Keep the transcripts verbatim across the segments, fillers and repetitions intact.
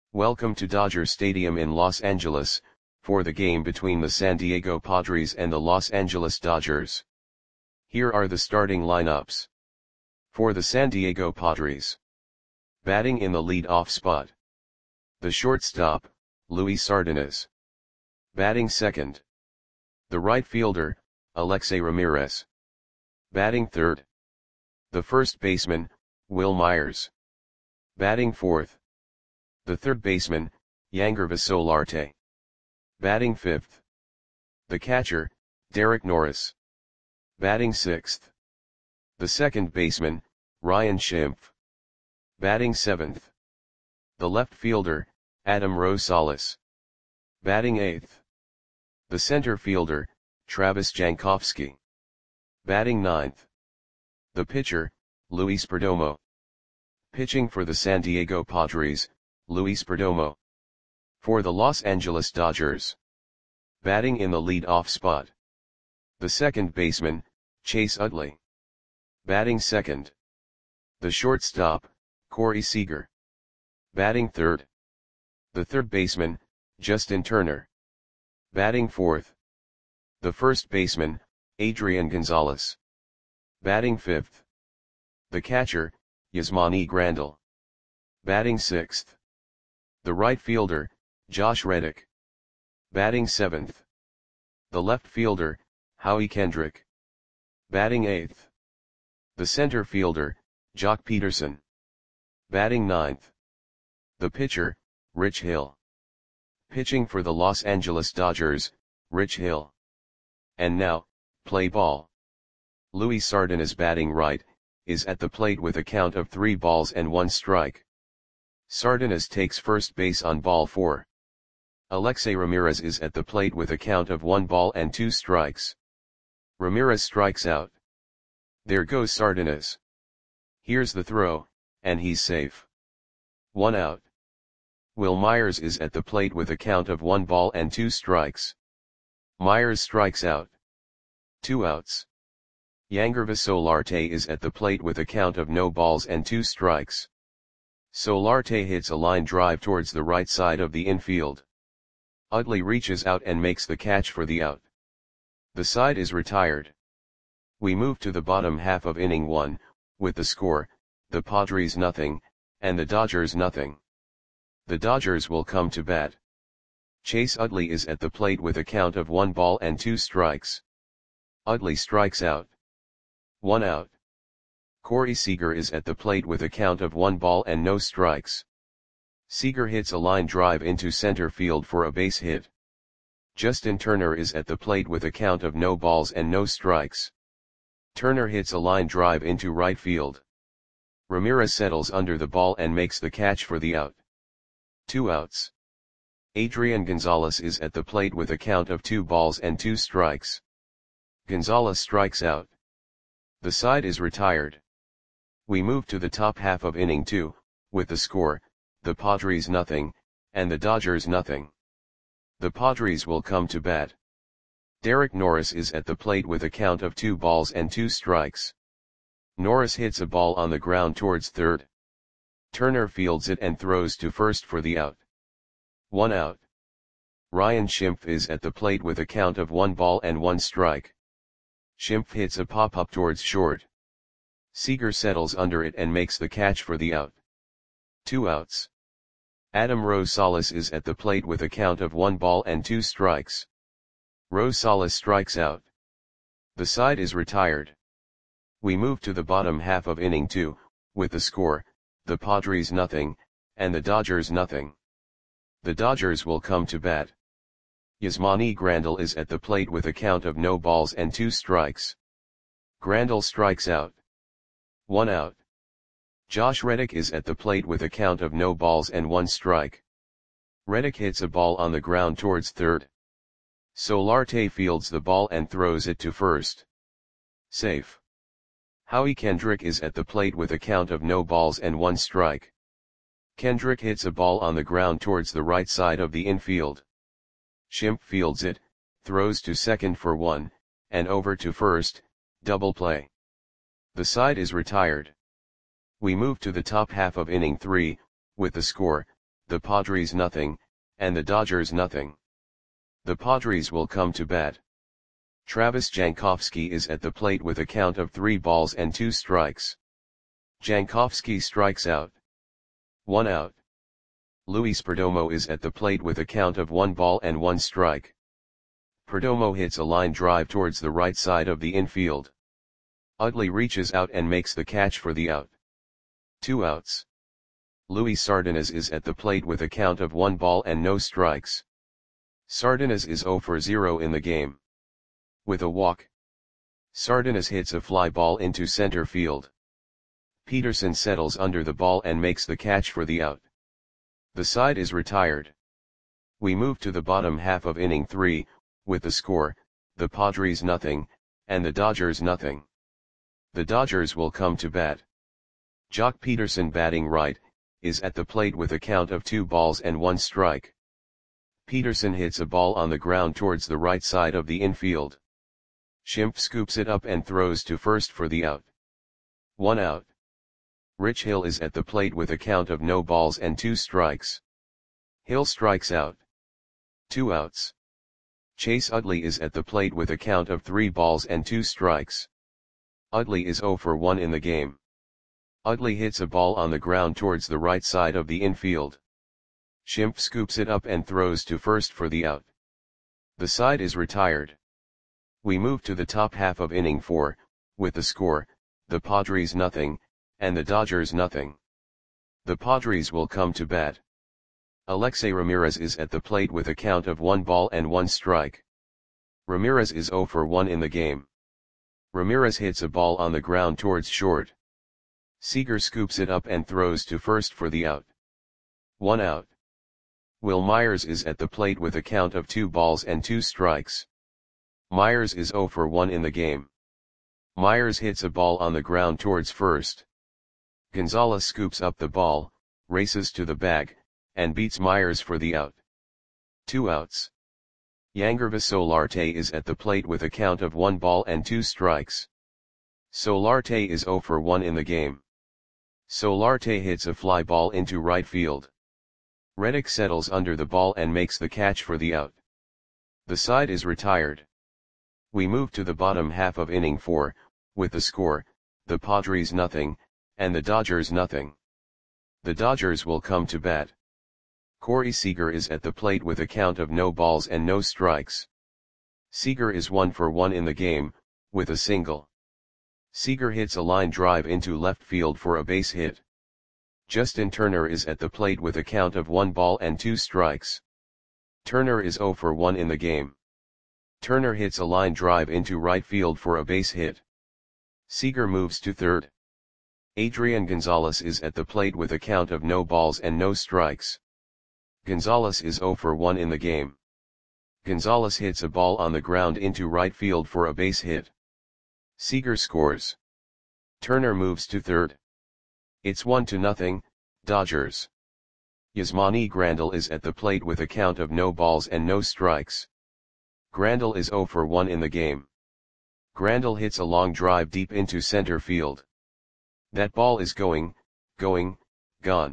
Welcome to Dodger Stadium in Los Angeles, for the game between the San Diego Padres and the Los Angeles Dodgers. Here are the starting lineups. For the San Diego Padres. Batting in the lead-off spot. The shortstop, Luis Sardinas. Batting second. The right fielder, Alexei Ramirez. Batting third. The first baseman, Wil Myers. Batting fourth. The third baseman, Yangervis Solarte. Batting fifth. The catcher, Derek Norris. Batting sixth. The second baseman, Ryan Schimpf. Batting seventh. The left fielder, Adam Rosales. Batting eighth. The center fielder, Travis Jankowski. Batting ninth. The pitcher, Luis Perdomo. Pitching for the San Diego Padres, Luis Perdomo. For the Los Angeles Dodgers. Batting in the lead-off spot. The second baseman, Chase Utley. Batting second. The shortstop, Corey Seager. Batting third. The third baseman, Justin Turner. Batting fourth. The first baseman, Adrian Gonzalez. Batting fifth. The catcher, Yasmani Grandal. Batting sixth. The right fielder, Josh Reddick. Batting seventh. The left fielder, Howie Kendrick. Batting eighth. The center fielder, Jock Peterson. Batting ninth. The pitcher, Rich Hill. Pitching for the Los Angeles Dodgers, Rich Hill. And now, play ball. Luis Sardinas batting right, is at the plate with a count of three balls and one strike. Sardinas takes first base on ball four. Alexei Ramirez is at the plate with a count of one ball and two strikes. Ramirez strikes out. There goes Sardinas. Here's the throw, and he's safe. One out. Wil Myers is at the plate with a count of one ball and two strikes. Myers strikes out. Two outs. Yangervis Solarte is at the plate with a count of no balls and two strikes. Solarte hits a line drive towards the right side of the infield. Utley reaches out and makes the catch for the out. The side is retired. We move to the bottom half of inning one, with the score, the Padres nothing, and the Dodgers nothing. The Dodgers will come to bat. Chase Utley is at the plate with a count of one ball and two strikes. Utley strikes out. One out. Corey Seager is at the plate with a count of one ball and no strikes. Seager hits a line drive into center field for a base hit. Justin Turner is at the plate with a count of no balls and no strikes. Turner hits a line drive into right field. Ramirez settles under the ball and makes the catch for the out. Two outs. Adrian Gonzalez is at the plate with a count of two balls and two strikes. Gonzalez strikes out. The side is retired. We move to the top half of inning two, with the score, the Padres nothing, and the Dodgers nothing. The Padres will come to bat. Derek Norris is at the plate with a count of two balls and two strikes. Norris hits a ball on the ground towards third. Turner fields it and throws to first for the out. One out. Ryan Schimpf is at the plate with a count of one ball and one strike. Schimpf hits a pop-up towards short. Seager settles under it and makes the catch for the out. Two outs. Adam Rosales is at the plate with a count of one ball and two strikes. Rosales strikes out. The side is retired. We move to the bottom half of inning two, with the score, the Padres nothing, and the Dodgers nothing. The Dodgers will come to bat. Yasmani Grandal is at the plate with a count of no balls and two strikes. Grandal strikes out. One out. Josh Reddick is at the plate with a count of no balls and one strike. Reddick hits a ball on the ground towards third. Solarte fields the ball and throws it to first. Safe. Howie Kendrick is at the plate with a count of no balls and one strike. Kendrick hits a ball on the ground towards the right side of the infield. Schimpf fields it, throws to second for one, and over to first, double play. The side is retired. We move to the top half of inning three, with the score, the Padres nothing, and the Dodgers nothing. The Padres will come to bat. Travis Jankowski is at the plate with a count of three balls and two strikes. Jankowski strikes out. One out. Luis Perdomo is at the plate with a count of one ball and one strike. Perdomo hits a line drive towards the right side of the infield. Utley reaches out and makes the catch for the out. Two outs. Luis Sardinas is at the plate with a count of one ball and no strikes. Sardinas is zero for zero in the game. With a walk, Sardinas hits a fly ball into center field. Peterson settles under the ball and makes the catch for the out. The side is retired. We move to the bottom half of inning three, with the score, the Padres nothing, and the Dodgers nothing. The Dodgers will come to bat. Jock Peterson, batting right, is at the plate with a count of two balls and one strike. Peterson hits a ball on the ground towards the right side of the infield. Schimpf scoops it up and throws to first for the out. One out. Rich Hill is at the plate with a count of no balls and two strikes. Hill strikes out. Two outs. Chase Utley is at the plate with a count of three balls and two strikes. Utley is zero for one in the game. Utley hits a ball on the ground towards the right side of the infield. Schimpf scoops it up and throws to first for the out. The side is retired. We move to the top half of inning four, with the score, the Padres nothing, and the Dodgers nothing. The Padres will come to bat. Alexei Ramirez is at the plate with a count of one ball and one strike. Ramirez is zero for one in the game. Ramirez hits a ball on the ground towards short. Seager scoops it up and throws to first for the out. One out. Will Myers is at the plate with a count of two balls and two strikes. Myers is zero for one in the game. Myers hits a ball on the ground towards first. Gonzalez scoops up the ball, races to the bag, and beats Myers for the out. Two outs. Yangervis Solarte is at the plate with a count of one ball and two strikes. Solarte is zero for one in the game. Solarte hits a fly ball into right field. Reddick settles under the ball and makes the catch for the out. The side is retired. We move to the bottom half of inning four, with the score, the Padres nothing, and the Dodgers nothing. The Dodgers will come to bat. Corey Seager is at the plate with a count of no balls and no strikes. Seager is one for one in the game, with a single. Seager hits a line drive into left field for a base hit. Justin Turner is at the plate with a count of one ball and two strikes. Turner is zero for one in the game. Turner hits a line drive into right field for a base hit. Seager moves to third. Adrian Gonzalez is at the plate with a count of no balls and no strikes. Gonzalez is zero for one in the game. Gonzalez hits a ball on the ground into right field for a base hit. Seager scores. Turner moves to third. It's one to nothing, Dodgers. Yasmani Grandal is at the plate with a count of no balls and no strikes. Grandal is zero for one in the game. Grandal hits a long drive deep into center field. That ball is going, going, gone.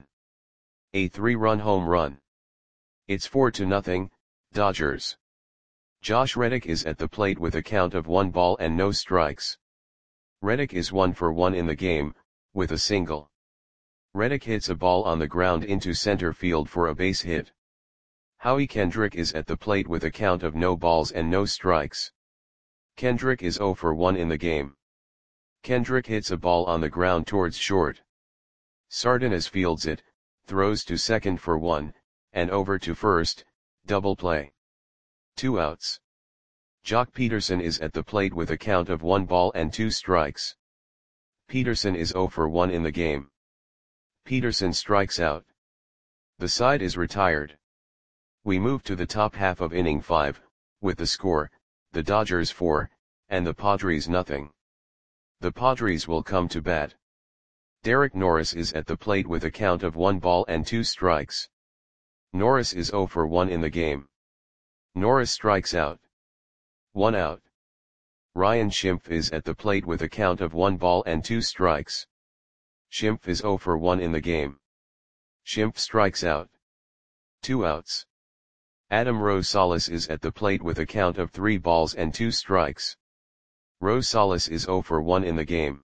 A three-run home run. It's four to nothing, Dodgers. Josh Reddick is at the plate with a count of one ball and no strikes. Reddick is one for one in the game, with a single. Reddick hits a ball on the ground into center field for a base hit. Howie Kendrick is at the plate with a count of no balls and no strikes. Kendrick is zero for one in the game. Kendrick hits a ball on the ground towards short. Sardinas fields it, throws to second for one, and over to first, double play. Two outs. Jock Peterson is at the plate with a count of one ball and two strikes. Peterson is zero for one in the game. Peterson strikes out. The side is retired. We move to the top half of inning five, with the score, the Dodgers four, and the Padres nothing. The Padres will come to bat. Derek Norris is at the plate with a count of one ball and two strikes. Norris is zero for one in the game. Norris strikes out. One out. Ryan Schimpf is at the plate with a count of one ball and two strikes. Schimpf is zero for one in the game. Schimpf strikes out. two outs. Adam Rosales is at the plate with a count of three balls and two strikes. Rosales is zero for one in the game.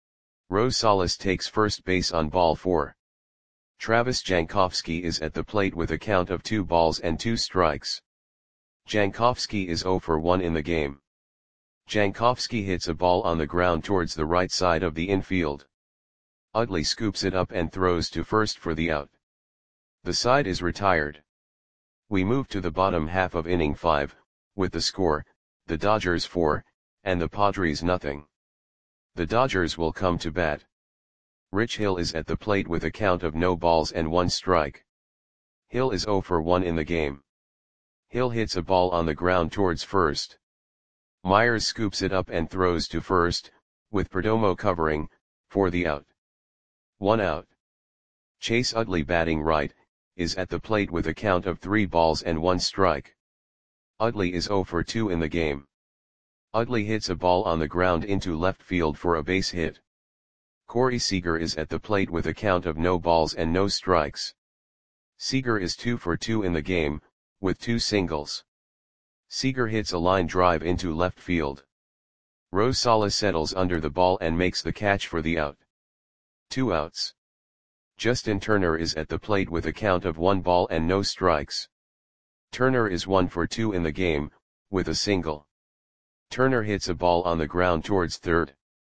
Rosales takes first base on ball four. Travis Jankowski is at the plate with a count of two balls and two strikes. Jankowski is zero for one in the game. Jankowski hits a ball on the ground towards the right side of the infield. Utley scoops it up and throws to first for the out. The side is retired. We move to the bottom half of inning five, with the score, the Dodgers four, and the Padres nothing. The Dodgers will come to bat. Rich Hill is at the plate with a count of no balls and one strike. Hill is zero for one in the game. Hill hits a ball on the ground towards first. Myers scoops it up and throws to first, with Perdomo covering, for the out. One out. Chase Utley, batting right, is at the plate with a count of three balls and one strike. Utley is zero for two in the game. Utley hits a ball on the ground into left field for a base hit. Corey Seager is at the plate with a count of no balls and no strikes. Seager is two for two in the game, with two singles. Seager hits a line drive into left field. Rosales settles under the ball and makes the catch for the out. Two outs. Justin Turner is at the plate with a count of one ball and no strikes. Turner is one for two in the game, with a single. Turner hits a ball on the ground towards third.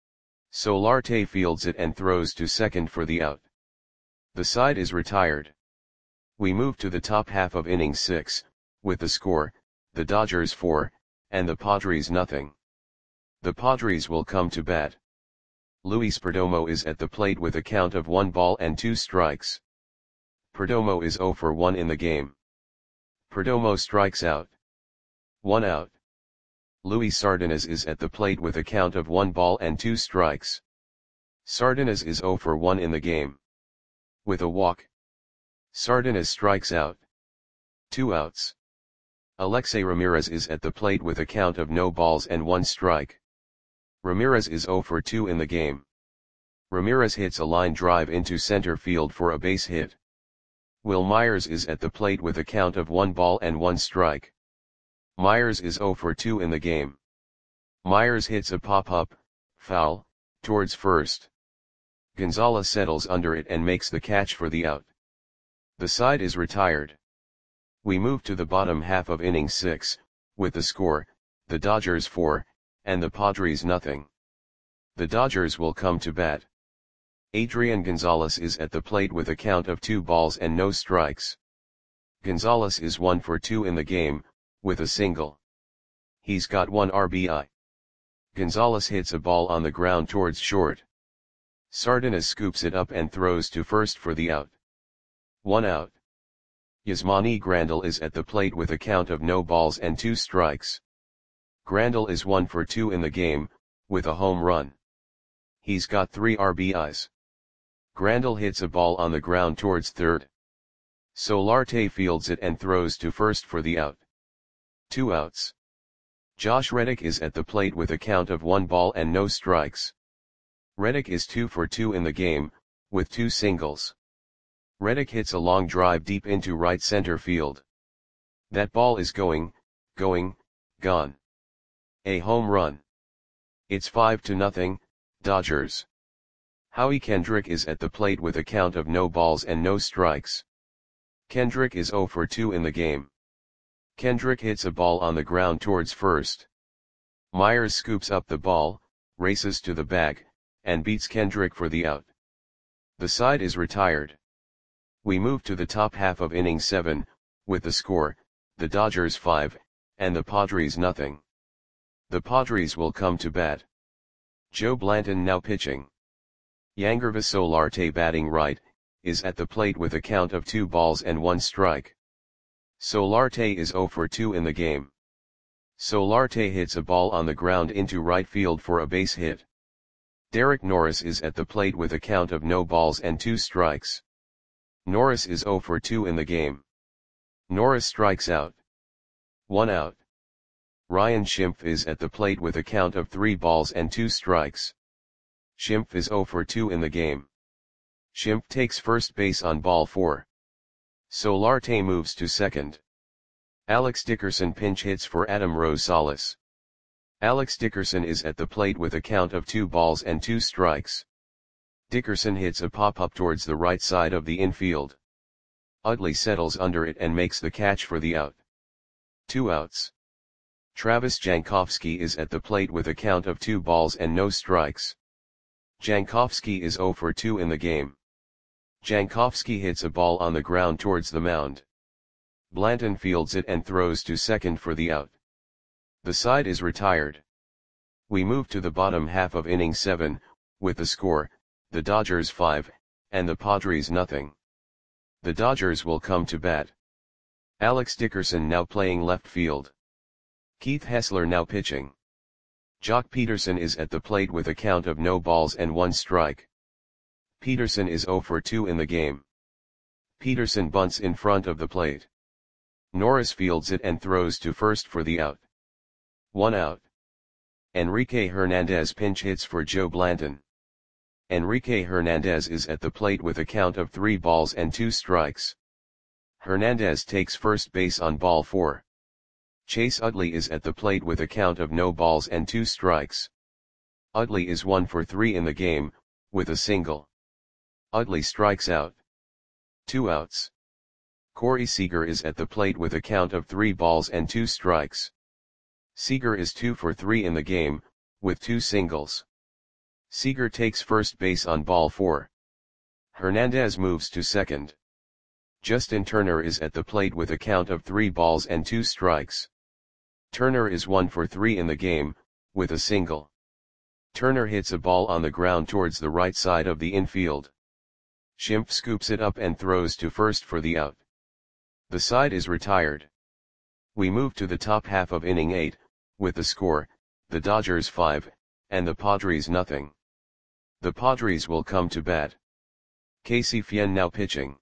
Solarte fields it and throws to second for the out. The side is retired. We move to the top half of inning six, with the score, the Dodgers four, and the Padres nothing. The Padres will come to bat. Luis Perdomo is at the plate with a count of one ball and two strikes. Perdomo is zero for one in the game. Perdomo strikes out. One out. Luis Sardinas is at the plate with a count of one ball and two strikes. Sardinas is zero for one in the game. With a walk. Sardinas strikes out. Two outs. Alexei Ramirez is at the plate with a count of no balls and one strike. Ramirez is zero for two in the game. Ramirez hits a line drive into center field for a base hit. Will Myers is at the plate with a count of one ball and one strike. Myers is zero for two in the game. Myers hits a pop-up, foul, towards first. Gonzalez settles under it and makes the catch for the out. The side is retired. We move to the bottom half of inning six, with the score, the Dodgers four, and the Padres nothing. The Dodgers will come to bat. Adrian Gonzalez is at the plate with a count of two balls and no strikes. Gonzalez is one for two in the game, with a single. He's got one R B I. Gonzalez hits a ball on the ground towards short. Sardinas scoops it up and throws to first for the out. One out. Yasmani Grandal is at the plate with a count of no balls and two strikes. Grandal is one for two in the game, with a home run. He's got three R B Is. Grandal hits a ball on the ground towards third. Solarte fields it and throws to first for the out. Two outs. Josh Reddick is at the plate with a count of one ball and no strikes. Reddick is two for two in the game, with two singles. Reddick hits a long drive deep into right center field. That ball is going, going, gone. A home run. It's five to nothing, Dodgers. Howie Kendrick is at the plate with a count of no balls and no strikes. Kendrick is zero for two in the game. Kendrick hits a ball on the ground towards first. Myers scoops up the ball, races to the bag, and beats Kendrick for the out. The side is retired. We move to the top half of inning seven, with the score, the Dodgers five, and the Padres nothing. The Padres will come to bat. Joe Blanton now pitching. Yangervis Solarte, batting right, is at the plate with a count of two balls and one strike. Solarte is zero for two in the game. Solarte hits a ball on the ground into right field for a base hit. Derek Norris is at the plate with a count of no balls and two strikes. Norris is zero for two in the game. Norris strikes out. One out. Ryan Schimpf is at the plate with a count of three balls and two strikes. Schimpf is zero for two in the game. Schimpf takes first base on ball four. Solarte moves to second. Alex Dickerson pinch hits for Adam Rosales. Alex Dickerson is at the plate with a count of two balls and two strikes. Dickerson hits a pop-up towards the right side of the infield. Utley settles under it and makes the catch for the out. Two outs. Travis Jankowski is at the plate with a count of two balls and no strikes. Jankowski is zero for two in the game. Jankowski hits a ball on the ground towards the mound. Blanton fields it and throws to second for the out. The side is retired. We move to the bottom half of inning seven, with the score, the Dodgers five, and the Padres nothing. The Dodgers will come to bat. Alex Dickerson now playing left field. Keith Hessler now pitching. Jock Peterson is at the plate with a count of no balls and one strike. Peterson is zero for two in the game. Peterson bunts in front of the plate. Norris fields it and throws to first for the out. One out. Enrique Hernandez pinch hits for Joe Blanton. Enrique Hernandez is at the plate with a count of three balls and two strikes. Hernandez takes first base on ball four. Chase Utley is at the plate with a count of no balls and two strikes. Utley is one for three in the game, with a single. Utley strikes out. Two outs. Corey Seager is at the plate with a count of three balls and two strikes. Seager is two for three in the game, with two singles. Seager takes first base on ball four. Hernandez moves to second. Justin Turner is at the plate with a count of three balls and two strikes. Turner is one for three in the game, with a single. Turner hits a ball on the ground towards the right side of the infield. Schimpf scoops it up and throws to first for the out. The side is retired. We move to the top half of inning eight, with the score, the Dodgers five, and the Padres nothing. The Padres will come to bat. Casey Fien now pitching.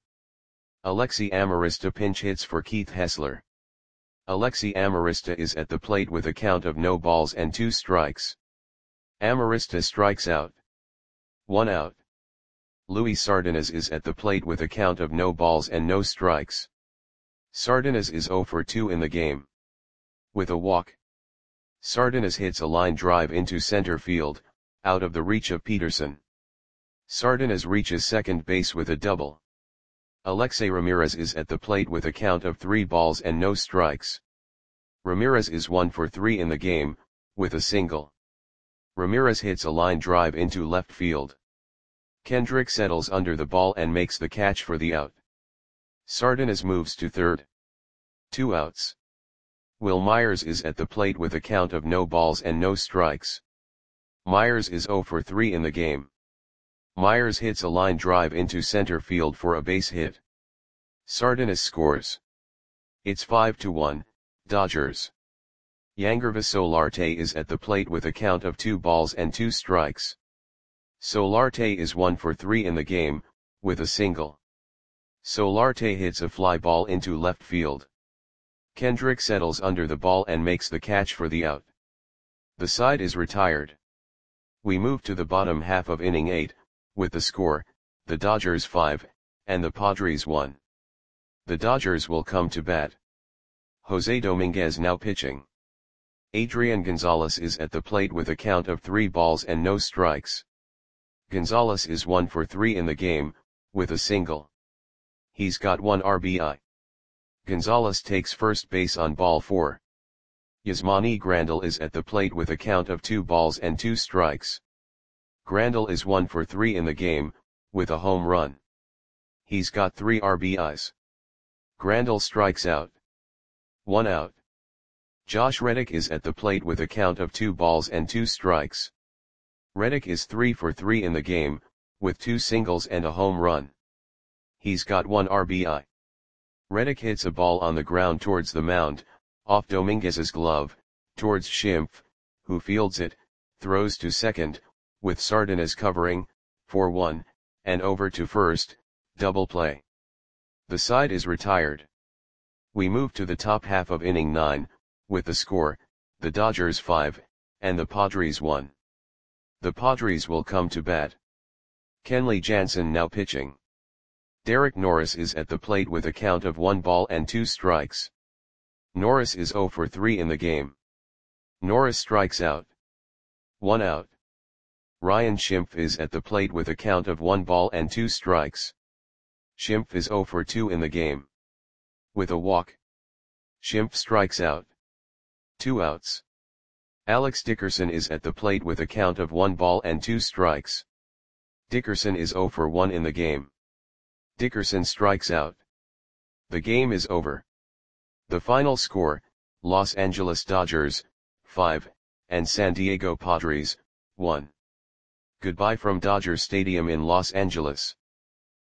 Alexi Amarista pinch hits for Keith Hessler. Alexi Amarista is at the plate with a count of no balls and two strikes. Amarista strikes out. One out. Luis Sardinas is at the plate with a count of no balls and no strikes. Sardinas is zero for two in the game. With a walk. Sardinas hits a line drive into center field, out of the reach of Peterson. Sardinas reaches second base with a double. Alexei Ramirez is at the plate with a count of three balls and no strikes. Ramirez is one for three in the game, with a single. Ramirez hits a line drive into left field. Kendrick settles under the ball and makes the catch for the out. Sardinas moves to third. Two outs. Will Myers is at the plate with a count of no balls and no strikes. Myers is zero for three in the game. Myers hits a line drive into center field for a base hit. Sardinas scores. It's five to one, Dodgers. Yangervis Solarte is at the plate with a count of two balls and two strikes. Solarte is one for three in the game, with a single. Solarte hits a fly ball into left field. Kendrick settles under the ball and makes the catch for the out. The side is retired. We move to the bottom half of inning eight, with the score, the Dodgers five, and the Padres one. The Dodgers will come to bat. Jose Dominguez now pitching. Adrian Gonzalez is at the plate with a count of three balls and no strikes. Gonzalez is one for three in the game, with a single. He's got one R B I. Gonzalez takes first base on ball four. Yasmani Grandal is at the plate with a count of two balls and two strikes. Grandal is one for three in the game, with a home run. He's got three R B Is. Grandal strikes out. One out. Josh Reddick is at the plate with a count of two balls and two strikes. Reddick is three for three in the game, with two singles and a home run. He's got one R B I. Reddick hits a ball on the ground towards the mound, off Dominguez's glove, towards Schimpf, who fields it, throws to second, with Sardinas covering, for one, and over to first, double play. The side is retired. We move to the top half of inning nine, with the score, the Dodgers five, and the Padres one. The Padres will come to bat. Kenley Jansen now pitching. Derek Norris is at the plate with a count of one ball and two strikes. Norris is zero for three in the game. Norris strikes out. One out. Ryan Schimpf is at the plate with a count of one ball and two strikes. Schimpf is zero for two in the game. With a walk. Schimpf strikes out. Two outs. Alex Dickerson is at the plate with a count of one ball and two strikes. Dickerson is zero for one in the game. Dickerson strikes out. The game is over. The final score, Los Angeles Dodgers, five, and San Diego Padres, one. Goodbye from Dodger Stadium in Los Angeles.